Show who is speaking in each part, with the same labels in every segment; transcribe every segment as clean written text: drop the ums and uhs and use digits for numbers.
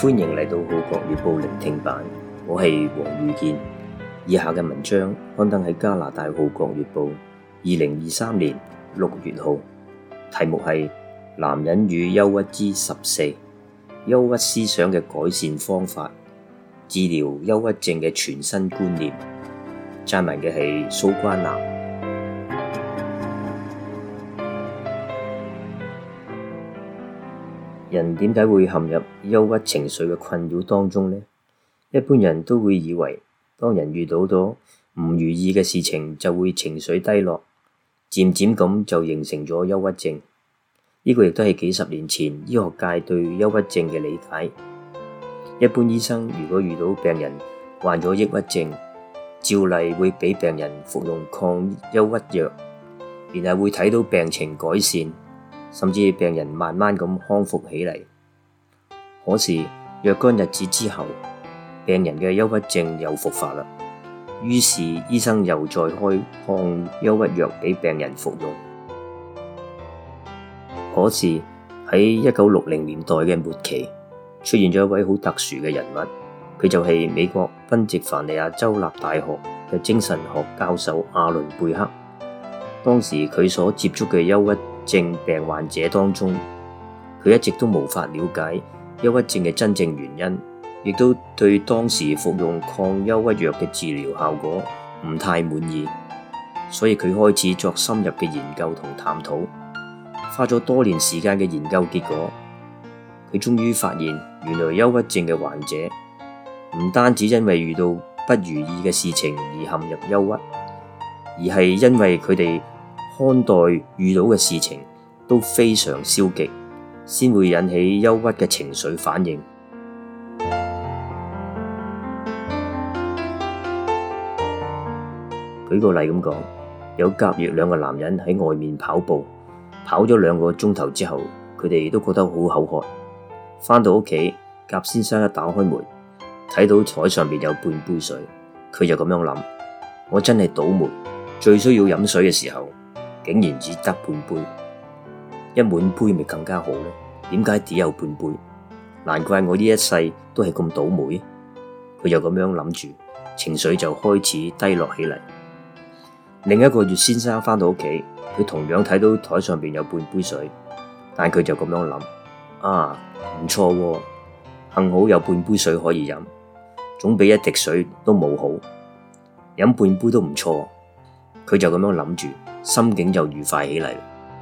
Speaker 1: 歡迎嚟到《號角月報》聆聽版，我係黃宇健。以下嘅文章刊登喺加拿大《號角月報》2023年6月號，題目係《男人與憂鬱之14：憂鬱思想嘅改善方法，治療憂鬱症嘅全新觀念》。撰文嘅係蘇關南。人點解會陷入憂鬱情緒嘅困擾當中呢？一般人都會以為，當人遇到咗唔如意嘅事情，就會情緒低落，漸漸咁就形成咗憂鬱症。呢個亦都係幾十年前醫學界對憂鬱症嘅理解。一般醫生如果遇到病人患咗抑鬱症，照例會俾病人服用抗憂鬱藥，然後會睇到病情改善，甚至病人慢慢咁康復起嚟。可是若干日子之後，病人嘅憂鬱症又復發啦。於是醫生又再開抗憂鬱藥俾病人服用。可是喺1960年代嘅末期，出現咗一位好特殊嘅人物，佢就係美國賓夕凡尼亞州立大學嘅精神學教授阿倫貝克。當時佢所接觸嘅憂鬱症病患者當中，佢一直都無法了解憂鬱症嘅真正原因，亦都對當時服用抗憂鬱藥嘅治療效果唔太滿意，所以佢開始作深入嘅研究同探討。花咗多年時間嘅研究結果，佢終於發現，原來憂鬱症嘅患者唔單止因為遇到不如意嘅事情而陷入憂鬱，而係因為佢哋看待遇到嘅事情都非常消極，先會引起憂鬱嘅情緒反應。舉個例咁講，有甲乙兩個男人喺外面跑步，跑咗2個鐘頭之後，佢哋都覺得好口渴。返到屋企，甲先生一打開門，睇到台上面有半杯水，佢就咁樣諗：我真係倒霉，最需要飲水嘅時候，竟然只得半杯，一滿杯咪更加好呢？點解只有半杯？難怪我呢一世都係咁倒霉。佢就咁樣諗住，情緒就開始低落起嚟。另一個乙先生返到屋企，佢同樣睇到台上邊有半杯水，但佢就咁樣諗：啊，唔錯喎，幸好有半杯水可以飲，總比一滴水都冇好。飲半杯都唔錯。佢就咁樣諗住，心境就愉快起嚟。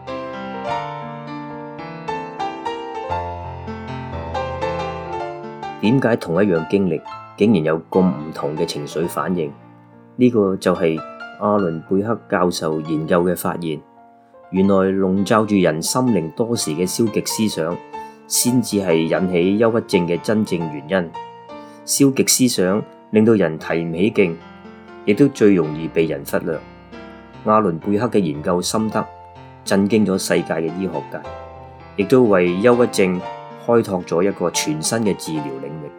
Speaker 1: 點解同一樣經歷，竟然有咁唔同嘅情緒反應？呢個就係阿倫貝克教授研究嘅發現。原來籠罩住人心靈多時嘅消極思想，先至係引起憂鬱症嘅真正原因。消極思想令到人提唔起勁，亦都最容易被人忽略。阿倫貝克嘅研究心得震驚咗世界嘅醫學界，亦都為憂鬱症開拓咗一個全新嘅治療領域。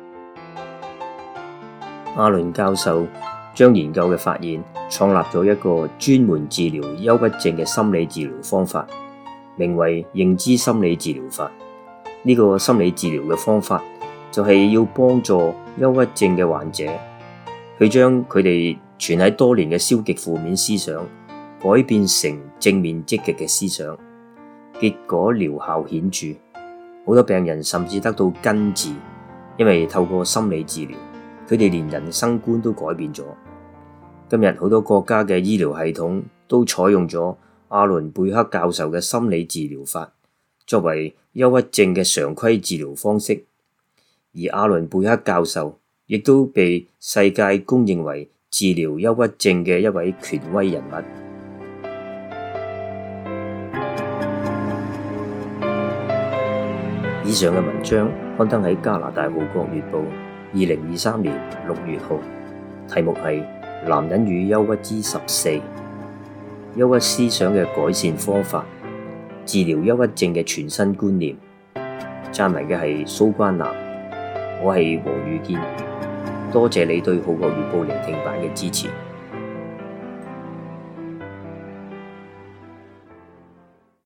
Speaker 1: 阿倫教授將研究嘅發現創立咗一個專門治療憂鬱症嘅心理治療方法，名為認知心理治療法。呢個心理治療嘅方法就係要幫助憂鬱症嘅患者，去將佢哋存喺多年嘅消極負面思想改變成正面積極嘅思想，結果療效顯著。好多病人甚至得到根治，因為透過心理治療，佢哋連人生觀都改變咗。今日好多國家嘅醫療系統都採用咗阿倫貝克教授嘅心理治療法作為憂鬱症嘅常規治療方式，而阿倫貝克教授亦都被世界公認為治療憂鬱症嘅一位權威人物。以上嘅文章刊登喺加拿大《號角月報》2023年6月號，題目係《男人與憂鬱之14：憂鬱思想嘅改善方法，治療憂鬱症嘅全新觀念》。撰文嘅係蘇關南，我係黃宇健，多謝你對《號角月報》聆聽版嘅支持。